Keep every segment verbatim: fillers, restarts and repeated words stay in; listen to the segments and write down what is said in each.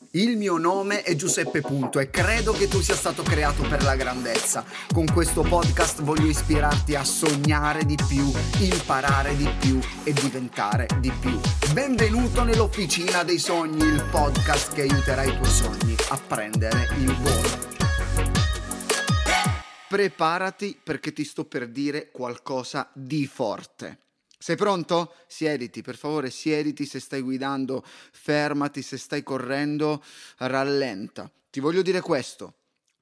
Il mio nome è Giuseppe Punto e credo che tu sia stato creato per la grandezza. Con questo podcast voglio ispirarti a sognare di più, imparare di più e diventare di più. Benvenuto nell'Officina dei Sogni, il podcast che aiuterà i tuoi sogni a prendere il volo. Preparati perché ti sto per dire qualcosa di forte. Sei pronto? Siediti, per favore, siediti. Se stai guidando, fermati. Se stai correndo, rallenta. Ti voglio dire questo: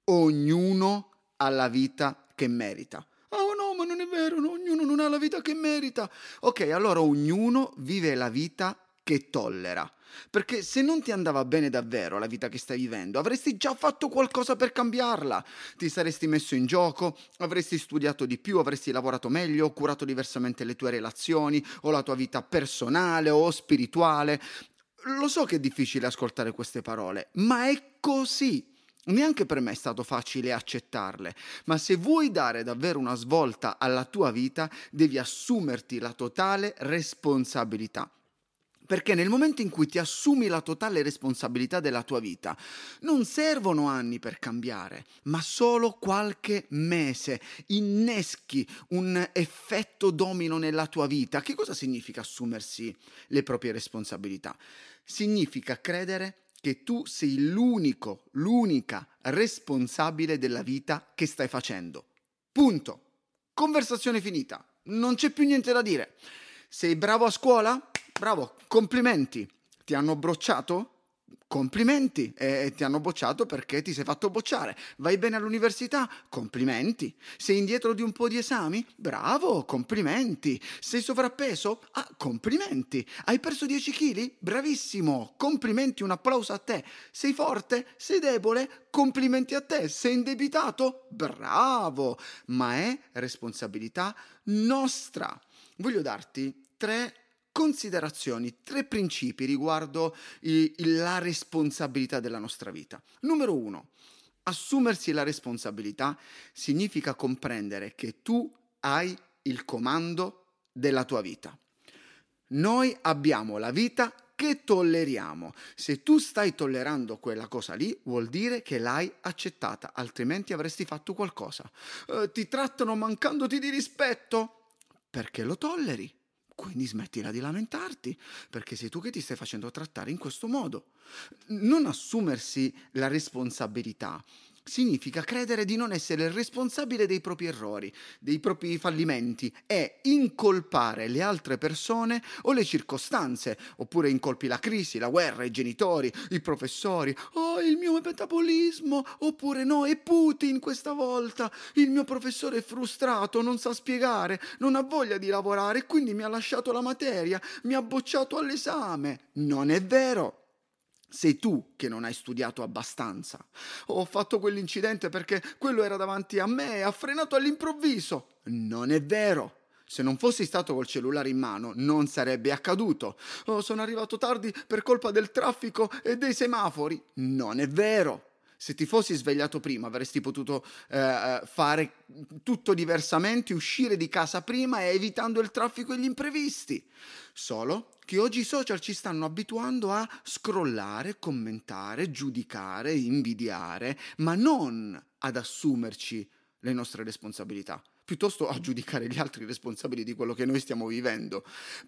ognuno ha la vita che merita. Oh no, ma non è vero, no, ognuno non ha la vita che merita. Ok, allora ognuno vive la vita che tollera. Perché se non ti andava bene davvero la vita che stai vivendo, avresti già fatto qualcosa per cambiarla. Ti saresti messo in gioco, avresti studiato di più, avresti lavorato meglio, curato diversamente le tue relazioni o la tua vita personale o spirituale. Lo so che è difficile ascoltare queste parole, ma è così. Neanche per me è stato facile accettarle, ma se vuoi dare davvero una svolta alla tua vita, devi assumerti la totale responsabilità. Perché nel momento in cui ti assumi la totale responsabilità della tua vita, non servono anni per cambiare, ma solo qualche mese. Inneschi un effetto domino nella tua vita. Che cosa significa assumersi le proprie responsabilità? Significa credere che tu sei l'unico, l'unica responsabile della vita che stai facendo. Punto. Conversazione finita. Non c'è più niente da dire. Sei bravo a scuola? Bravo, complimenti. Ti hanno bocciato? Complimenti. E ti hanno bocciato perché ti sei fatto bocciare. Vai bene all'università? Complimenti. Sei indietro di un po' di esami? Bravo, complimenti. Sei sovrappeso? Ah, complimenti. Hai perso dieci chili? Bravissimo, complimenti, un applauso a te. Sei forte? Sei debole? Complimenti a te. Sei indebitato? Bravo. Ma è responsabilità nostra. Voglio darti tre considerazioni, tre principi riguardo i, la responsabilità della nostra vita. Numero uno, assumersi la responsabilità significa comprendere che tu hai il comando della tua vita. Noi abbiamo la vita che tolleriamo. Se tu stai tollerando quella cosa lì, vuol dire che l'hai accettata, altrimenti avresti fatto qualcosa. Eh, ti trattano mancandoti di rispetto? Perché lo tolleri? Quindi smettila di lamentarti, perché sei tu che ti stai facendo trattare in questo modo. Non assumersi la responsabilità significa credere di non essere il responsabile dei propri errori, dei propri fallimenti e incolpare le altre persone o le circostanze, oppure incolpi la crisi, la guerra, i genitori, i professori, oh il mio metabolismo, oppure no, è Putin questa volta, il mio professore è frustrato, non sa spiegare, non ha voglia di lavorare, quindi mi ha lasciato la materia, mi ha bocciato all'esame. Non è vero. Sei tu che non hai studiato abbastanza. Ho fatto quell'incidente perché quello era davanti a me e ha frenato all'improvviso. Non è vero. Se non fossi stato col cellulare in mano, non sarebbe accaduto. Oh, sono arrivato tardi per colpa del traffico e dei semafori. Non è vero. Se ti fossi svegliato prima avresti potuto eh, fare tutto diversamente, uscire di casa prima e evitando il traffico e gli imprevisti. Solo che oggi i social ci stanno abituando a scrollare, commentare, giudicare, invidiare, ma non ad assumerci le nostre responsabilità, piuttosto a giudicare gli altri responsabili di quello che noi stiamo vivendo.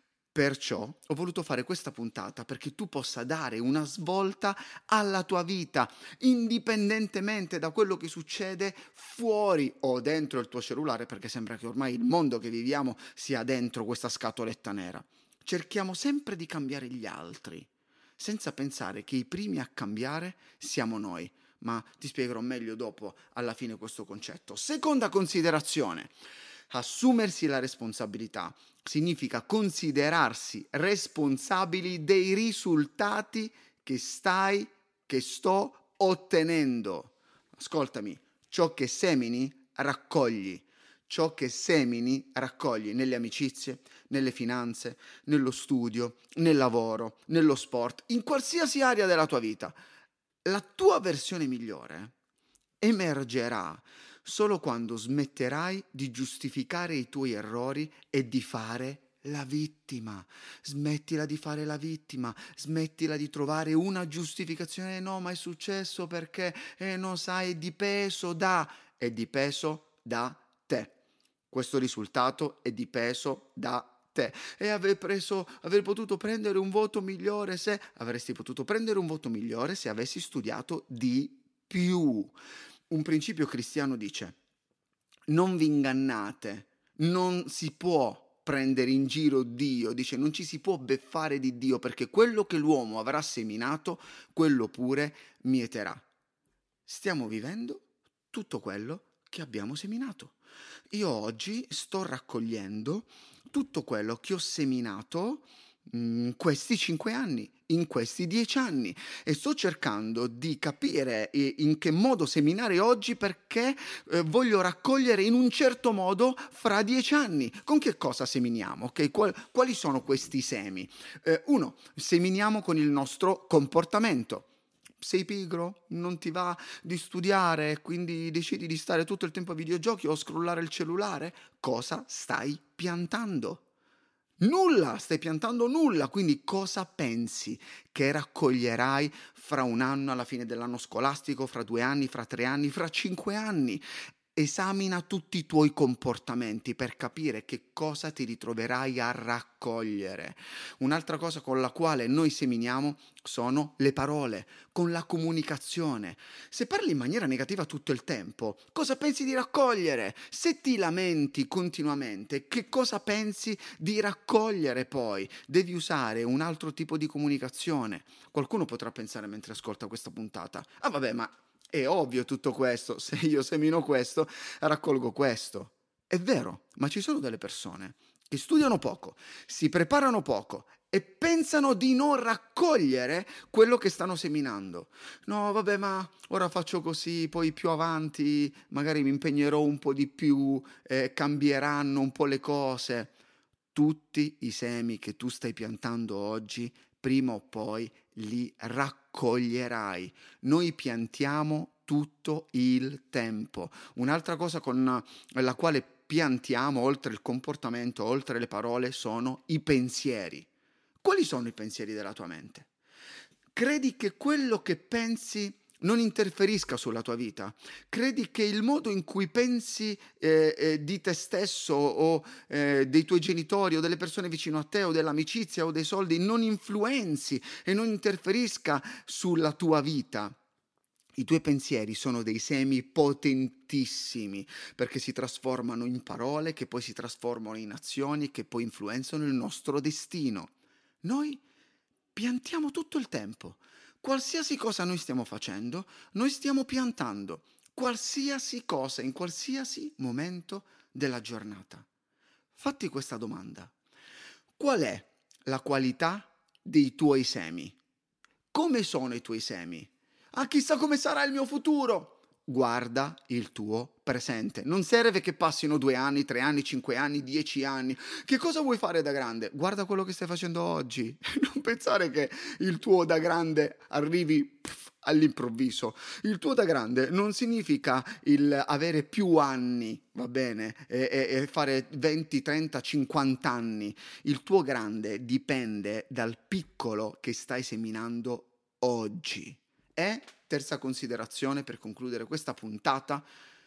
Perciò ho voluto fare questa puntata perché tu possa dare una svolta alla tua vita, indipendentemente da quello che succede fuori o dentro il tuo cellulare, perché sembra che ormai il mondo che viviamo sia dentro questa scatoletta nera. Cerchiamo sempre di cambiare gli altri, senza pensare che i primi a cambiare siamo noi. Ma ti spiegherò meglio dopo, alla fine, questo concetto. Seconda considerazione. Assumersi la responsabilità significa considerarsi responsabili dei risultati che stai, che sto ottenendo. Ascoltami, ciò che semini raccogli. Ciò che semini raccogli nelle amicizie, nelle finanze, nello studio, nel lavoro, nello sport, in qualsiasi area della tua vita. La tua versione migliore emergerà solo quando smetterai di giustificare i tuoi errori e di fare la vittima, smettila di fare la vittima, smettila di trovare una giustificazione, "Eh no, ma è successo perché, eh, non sai, è dipeso da, è dipeso da te. Questo risultato è dipeso da te. E aver preso, aver potuto prendere un voto migliore se, avresti potuto prendere un voto migliore se avessi studiato di più. Un principio cristiano dice: non vi ingannate, non si può prendere in giro Dio, dice non ci si può beffare di Dio, perché quello che l'uomo avrà seminato, quello pure mieterà. Stiamo vivendo tutto quello che abbiamo seminato. Io oggi sto raccogliendo tutto quello che ho seminato in questi cinque anni, in questi dieci anni, e sto cercando di capire in che modo seminare oggi, perché eh, voglio raccogliere in un certo modo fra dieci anni. Con che cosa seminiamo? Okay? Qual- quali sono questi semi? Eh, uno, seminiamo con il nostro comportamento. Sei pigro? Non ti va di studiare, quindi decidi di stare tutto il tempo a videogiochi o a scrollare il cellulare? Cosa stai piantando? Nulla, stai piantando nulla, quindi cosa pensi che raccoglierai fra un anno, alla fine dell'anno scolastico, fra due anni, fra tre anni, fra cinque anni? Esamina tutti i tuoi comportamenti per capire che cosa ti ritroverai a raccogliere. Un'altra cosa con la quale noi seminiamo sono le parole, con la comunicazione. Se parli in maniera negativa tutto il tempo, cosa pensi di raccogliere? Se ti lamenti continuamente, che cosa pensi di raccogliere poi? Devi usare un altro tipo di comunicazione. Qualcuno potrà pensare mentre ascolta questa puntata: ah vabbè, ma è ovvio tutto questo, se io semino questo, raccolgo questo. È vero, ma ci sono delle persone che studiano poco, si preparano poco e pensano di non raccogliere quello che stanno seminando. No, vabbè, ma ora faccio così, poi più avanti magari mi impegnerò un po' di più, eh, cambieranno un po' le cose. Tutti i semi che tu stai piantando oggi, prima o poi li raccoglierai. Noi piantiamo tutto il tempo. Un'altra cosa con la quale piantiamo, oltre il comportamento, oltre le parole, sono i pensieri. Quali sono i pensieri della tua mente? Credi che quello che pensi non interferisca sulla tua vita? Credi che il modo in cui pensi eh, eh, di te stesso o eh, dei tuoi genitori o delle persone vicino a te o dell'amicizia o dei soldi non influenzi e non interferisca sulla tua vita? I tuoi pensieri sono dei semi potentissimi, perché si trasformano in parole, che poi si trasformano in azioni, che poi influenzano il nostro destino. Noi piantiamo tutto il tempo. Qualsiasi cosa noi stiamo facendo, noi stiamo piantando. Qualsiasi cosa, in qualsiasi momento della giornata. Fatti questa domanda: qual è la qualità dei tuoi semi? Come sono i tuoi semi? Ah, chissà come sarà il mio futuro! Guarda il tuo presente. Non serve che passino due anni, tre anni, cinque anni, dieci anni. Che cosa vuoi fare da grande? Guarda quello che stai facendo oggi. Non pensare che il tuo da grande arrivi pff, all'improvviso. Il tuo da grande non significa il avere più anni, va bene, e, e, e fare venti, trenta, cinquanta anni. Il tuo grande dipende dal piccolo che stai seminando oggi. E terza considerazione per concludere questa puntata: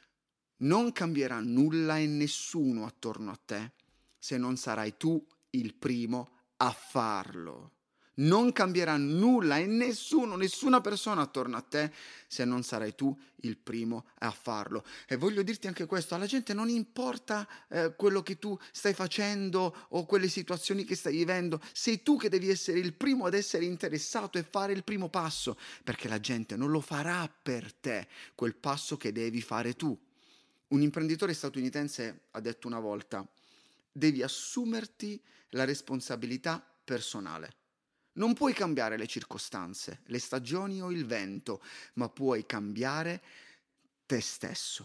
non cambierà nulla e nessuno attorno a te se non sarai tu il primo a farlo. Non cambierà nulla e nessuno, nessuna persona attorno a te se non sarai tu il primo a farlo. E voglio dirti anche questo: alla gente non importa eh, quello che tu stai facendo o quelle situazioni che stai vivendo, sei tu che devi essere il primo ad essere interessato e fare il primo passo, perché la gente non lo farà per te, quel passo che devi fare tu. Un imprenditore statunitense ha detto una volta: devi assumerti la responsabilità personale. Non puoi cambiare le circostanze, le stagioni o il vento, ma puoi cambiare te stesso.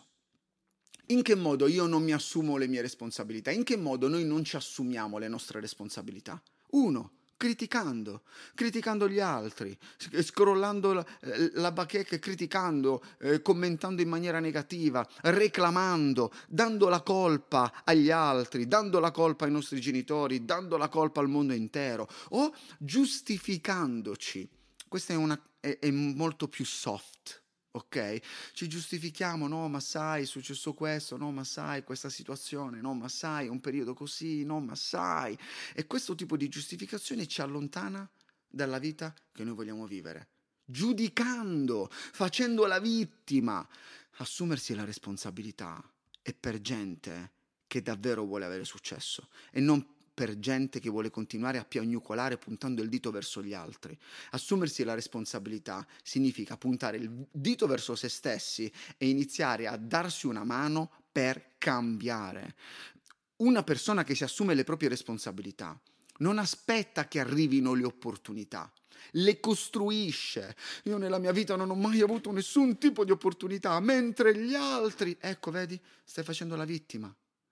In che modo io non mi assumo le mie responsabilità? In che modo noi non ci assumiamo le nostre responsabilità? Uno, criticando, criticando gli altri, scrollando la, la bacheca e criticando, eh, commentando in maniera negativa, reclamando, dando la colpa agli altri, dando la colpa ai nostri genitori, dando la colpa al mondo intero, o giustificandoci. Questa è, una, è, è molto più soft. Ok? Ci giustifichiamo, no, ma sai, è successo questo, no, ma sai, questa situazione, no, ma sai, un periodo così, no, ma sai. E questo tipo di giustificazione ci allontana dalla vita che noi vogliamo vivere. Giudicando, facendo la vittima. Assumersi la responsabilità è per gente che davvero vuole avere successo e non per gente che vuole continuare a piagnucolare puntando il dito verso gli altri. Assumersi la responsabilità significa puntare il dito verso se stessi e iniziare a darsi una mano per cambiare. Una persona che si assume le proprie responsabilità non aspetta che arrivino le opportunità, le costruisce. Io nella mia vita non ho mai avuto nessun tipo di opportunità, mentre gli altri, ecco, vedi, stai facendo la vittima.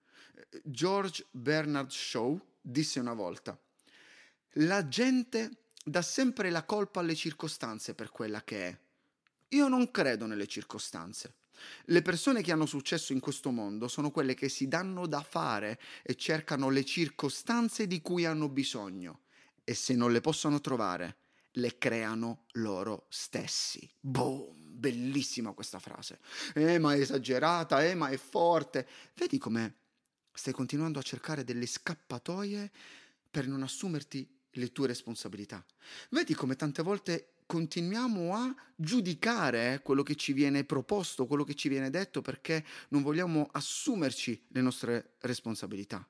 George Bernard Shaw disse una volta: la gente dà sempre la colpa alle circostanze per quella che è. Io non credo nelle circostanze. Le persone che hanno successo in questo mondo sono quelle che si danno da fare e cercano le circostanze di cui hanno bisogno e se non le possono trovare, le creano loro stessi. Boom! Bellissima questa frase. Eh, ma è esagerata, eh, ma è forte. Vedi com'è? Stai continuando a cercare delle scappatoie per non assumerti le tue responsabilità. Vedi come tante volte continuiamo a giudicare quello che ci viene proposto, quello che ci viene detto, perché non vogliamo assumerci le nostre responsabilità.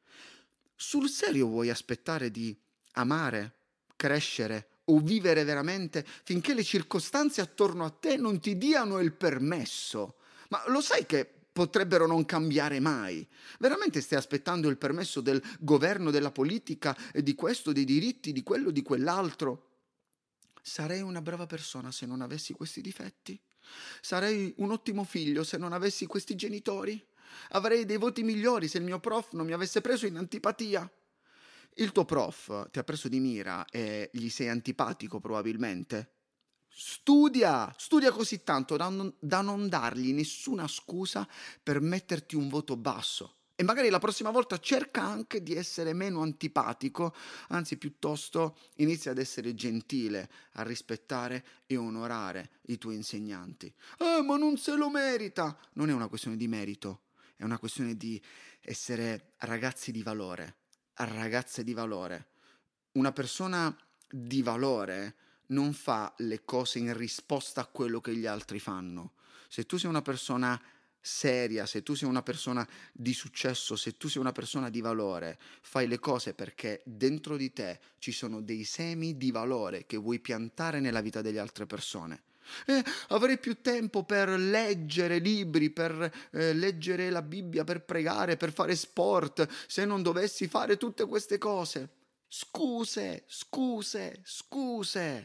Sul serio vuoi aspettare di amare, crescere o vivere veramente finché le circostanze attorno a te non ti diano il permesso? Ma lo sai che potrebbero non cambiare mai? Veramente stai aspettando il permesso del governo, della politica, e di questo, dei diritti, di quello, di quell'altro? Sarei una brava persona se non avessi questi difetti? Sarei un ottimo figlio se non avessi questi genitori? Avrei dei voti migliori se il mio prof non mi avesse preso in antipatia? Il tuo prof ti ha preso di mira e gli sei antipatico probabilmente? Studia, studia così tanto da non, da non dargli nessuna scusa per metterti un voto basso. E magari la prossima volta cerca anche di essere meno antipatico, anzi piuttosto inizia ad essere gentile, a rispettare e onorare i tuoi insegnanti. Eh, ma non se lo merita! Non è una questione di merito, è una questione di essere ragazzi di valore, ragazze di valore. Una persona di valore non fa le cose in risposta a quello che gli altri fanno. Se tu sei una persona seria, se tu sei una persona di successo, se tu sei una persona di valore, fai le cose perché dentro di te ci sono dei semi di valore che vuoi piantare nella vita delle altre persone. Eh, avrei più tempo per leggere libri, per eh, leggere la Bibbia, per pregare, per fare sport, se non dovessi fare tutte queste cose. Scuse, scuse, scuse.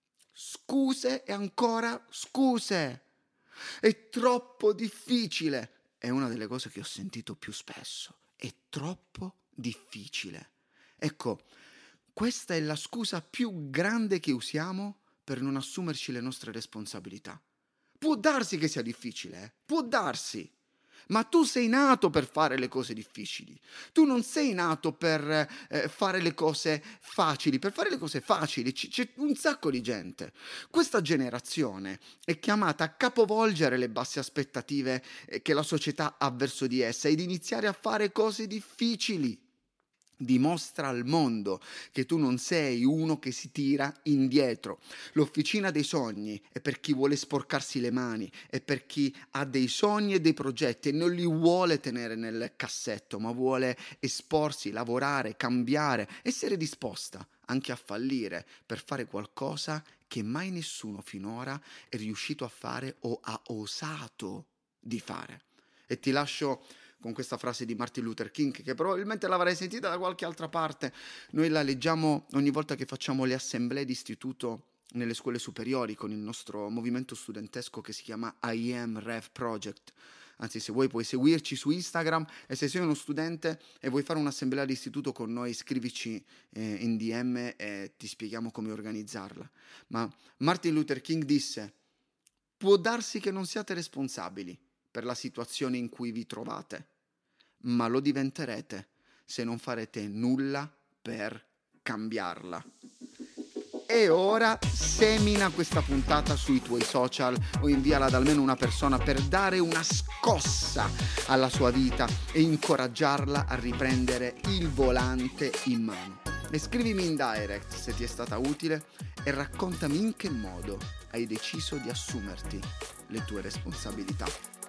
Scuse e ancora scuse. È troppo difficile. È una delle cose che ho sentito più spesso. È troppo difficile. Ecco, questa è la scusa più grande che usiamo per non assumerci le nostre responsabilità. Può darsi che sia difficile, eh? Può darsi. Ma tu sei nato per fare le cose difficili. Tu non sei nato per eh, fare le cose facili. Per fare le cose facili c- c'è un sacco di gente. Questa generazione è chiamata a capovolgere le basse aspettative eh, che la società ha verso di essa ed iniziare a fare cose difficili. Dimostra al mondo che tu non sei uno che si tira indietro. L'officina dei sogni è per chi vuole sporcarsi le mani, è per chi ha dei sogni e dei progetti e non li vuole tenere nel cassetto, ma vuole esporsi, lavorare, cambiare, essere disposta anche a fallire per fare qualcosa che mai nessuno finora è riuscito a fare o ha osato di fare. E ti lascio con questa frase di Martin Luther King, che probabilmente l'avrai sentita da qualche altra parte. Noi la leggiamo ogni volta che facciamo le assemblee d'istituto nelle scuole superiori con il nostro movimento studentesco che si chiama I Am Rev Project. Anzi, se vuoi puoi seguirci su Instagram, e se sei uno studente e vuoi fare un'assemblea d'istituto con noi, scrivici eh, in D M e ti spieghiamo come organizzarla. Ma Martin Luther King disse: può darsi che non siate responsabili per la situazione in cui vi trovate, ma lo diventerete se non farete nulla per cambiarla. E ora semina questa puntata sui tuoi social o inviala ad almeno una persona per dare una scossa alla sua vita e incoraggiarla a riprendere il volante in mano. E scrivimi in direct se ti è stata utile e raccontami in che modo hai deciso di assumerti le tue responsabilità.